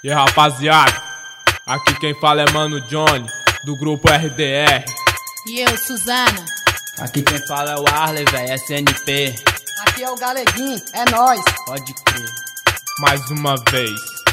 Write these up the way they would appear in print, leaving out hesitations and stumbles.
E rapaziada, aqui quem fala é Mano Johnny, do grupo RDR. E eu, Suzana. Aqui quem fala é o Arley, véi, SNP. Aqui é o Galeguinho, é nóis. Pode crer. Mais uma vez.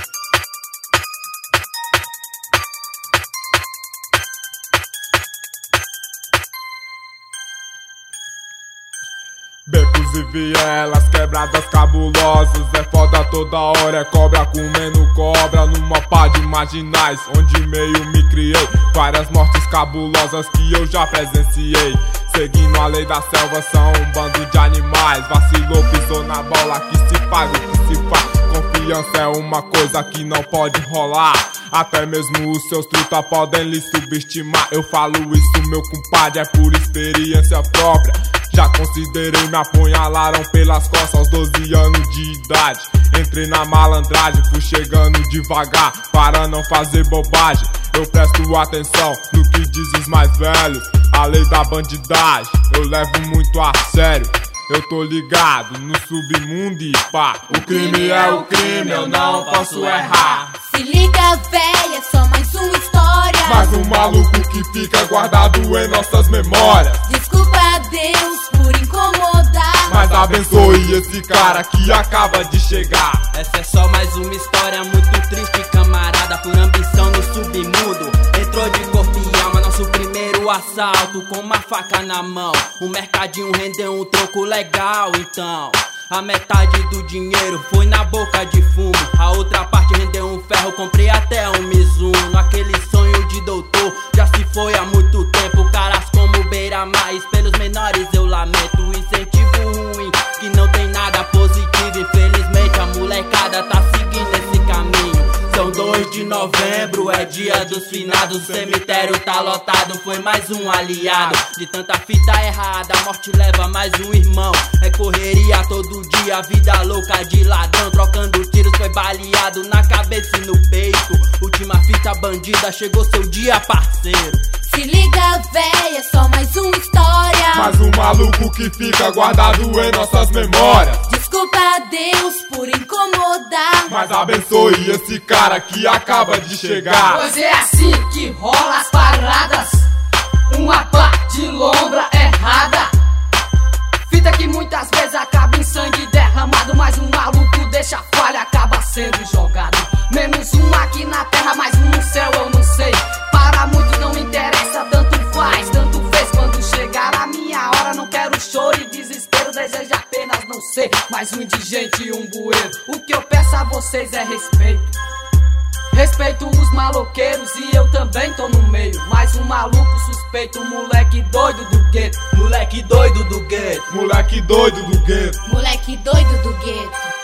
Becos e vielas, quebradas cabulosas. É foda toda hora, é cobra comendo cobra. Numa pá de marginais, onde meio me criei. Várias mortes cabulosas que eu já presenciei. Seguindo a lei da selva, são um bando de animais. Vacilou, pisou na bola, que se paga, que se faz. Confiança é uma coisa que não pode rolar. Até mesmo os seus truta podem lhe subestimar. Eu falo isso, meu compadre, é por experiência própria. Já considerei, me apunhalaram pelas costas aos 12 anos de idade. Entrei na malandragem, fui chegando devagar para não fazer bobagem. Eu presto atenção no que diz os mais velhos. A lei da bandidagem eu levo muito a sério. Eu tô ligado no submundo e pá. O crime é o crime, eu não posso errar. Se liga, véi, é só mais uma história. Mais um maluco que fica guardado em nossas memórias. Desculpa a Deus por incomodar, mas abençoe esse cara que acaba de chegar. Essa é só mais uma história muito triste, camarada. Por ambição no submundo, entrou de corpo e alma. Nosso primeiro assalto com uma faca na mão. O mercadinho rendeu um troco legal, então a metade do dinheiro foi na boca de fumo. A outra parte rendeu um ferro, comprei até um Mizuno. Aquele sonho de doutor já se foi há muito tempo. Caras como Beira-Mar, pelos menores eu lamento. Incentivo ruim, que não tem nada positivo. Infelizmente a molecada tá seguindo esse caminho. São 2 de novembro, é dia dos finados. O cemitério tá lotado, foi mais um aliado. De tanta fita errada, a morte leva mais um irmão. É correria todo dia, vida louca de ladrão. Trocando tiros, foi baleado na cabeça e no peito. Última fita bandida, chegou seu dia, parceiro. Se liga, véi, é só mais uma história. Mais um maluco que fica guardado em nossas memórias. Desculpa a Deus por incomodar, mas abençoe esse cara que acaba de chegar. Pois é assim que rola as paradas. Uma pá de lombra errada. Fita que muitas vezes acaba em sangue derramado. Mas um maluco deixa a falha, acaba sendo jogado. Menos um aqui na terra, mais um no céu, eu não sei. Para muitos não interessa, tanto faz, tanto fez. Quando chegar a minha hora, não quero choro e desespero. Desejo apenas não ser mais um indigente e um bueiro. O que eu peço a vocês é respeito. Respeito os maloqueiros e eu também tô no meio. Mais um maluco suspeito, um moleque doido do gueto. Moleque doido do gueto. Moleque doido do gueto. Moleque doido do gueto.